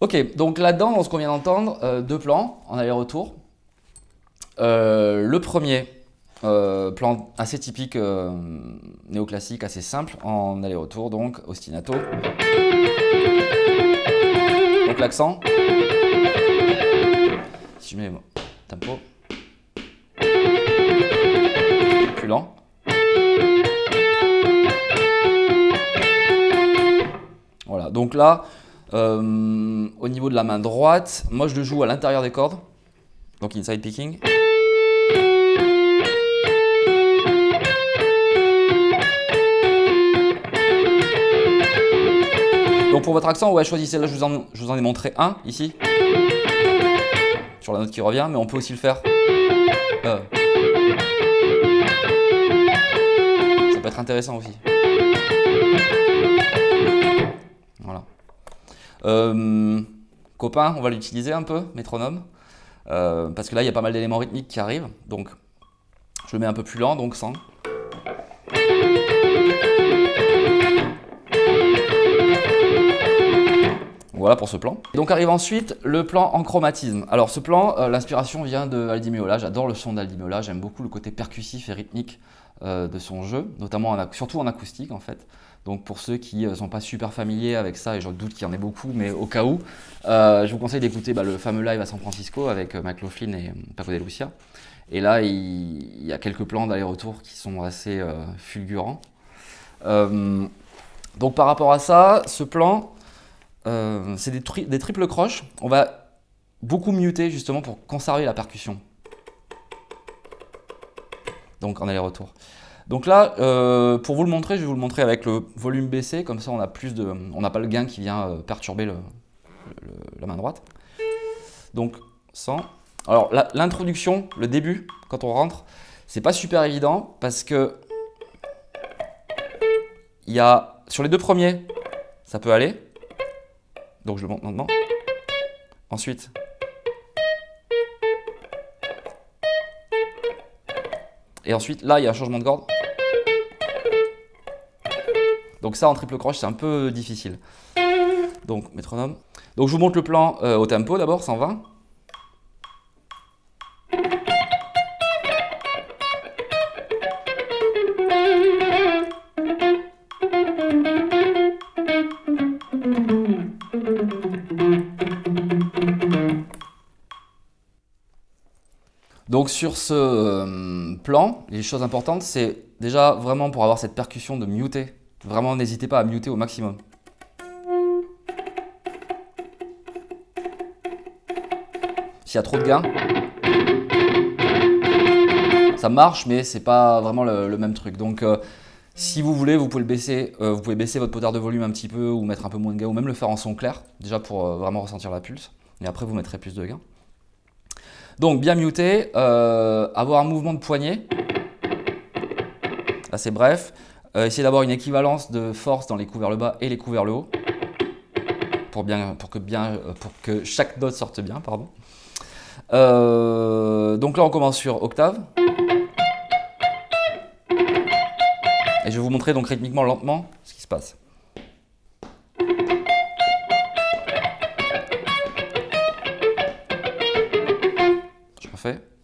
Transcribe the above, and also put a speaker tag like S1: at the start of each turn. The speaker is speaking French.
S1: Ok, donc là-dedans, dans ce qu'on vient d'entendre, deux plans en aller-retour. Le premier, plan assez typique néoclassique, assez simple, en aller-retour, donc ostinato. Donc l'accent. Si je mets tempo. Plus lent. Voilà, donc là, au niveau de la main droite, moi je le joue à l'intérieur des cordes, donc inside picking. Donc pour votre accent, ouais, choisissez, là je vous en ai montré un ici, sur la note qui revient, mais on peut aussi le faire. Ça peut être intéressant aussi. Voilà. Copain, on va l'utiliser un peu, métronome, parce que là il y a pas mal d'éléments rythmiques qui arrivent, donc je le mets un peu plus lent, donc 100. Voilà pour ce plan. Donc arrive ensuite le plan en chromatisme. Alors ce plan, l'inspiration vient de Aldi Meola. J'adore le son d'Aldi Meola. J'aime beaucoup le côté percussif et rythmique de son jeu, notamment surtout en acoustique en fait. Donc pour ceux qui ne sont pas super familiers avec ça, et je doute qu'il y en ait beaucoup, mais au cas où, je vous conseille d'écouter le fameux live à San Francisco avec McLaughlin et Paco de Lucia. Et là, il y a quelques plans d'aller-retour qui sont assez fulgurants. Donc par rapport à ça, ce plan, c'est des triples croches. On va beaucoup muter justement pour conserver la percussion. Donc en aller-retour. Donc là, pour vous le montrer, je vais vous le montrer avec le volume baissé, comme ça on n'a pas le gain qui vient perturber la main droite. Donc 100. Alors l'introduction, le début, quand on rentre, c'est pas super évident parce que il y a sur les deux premiers, ça peut aller. Donc je le monte maintenant. Ensuite, et ensuite là il y a un changement de corde. Donc ça en triple croche c'est un peu difficile. Donc métronome. Donc je vous montre le plan au tempo d'abord, 120. Donc sur ce plan, les choses importantes, c'est déjà vraiment pour avoir cette percussion de muter. Vraiment, n'hésitez pas à muter au maximum. S'il y a trop de gain, ça marche, mais c'est pas vraiment le même truc. Donc si vous voulez, vous pouvez baisser votre potard de volume un petit peu ou mettre un peu moins de gain ou même le faire en son clair, déjà pour vraiment ressentir la pulse. Et après, vous mettrez plus de gain. Donc bien muté, avoir un mouvement de poignet, assez bref, essayer d'avoir une équivalence de force dans les coups vers le bas et les coups vers le haut, pour que chaque note sorte bien, pardon. Donc là on commence sur octave, et je vais vous montrer donc rythmiquement lentement ce qui se passe. Je refais.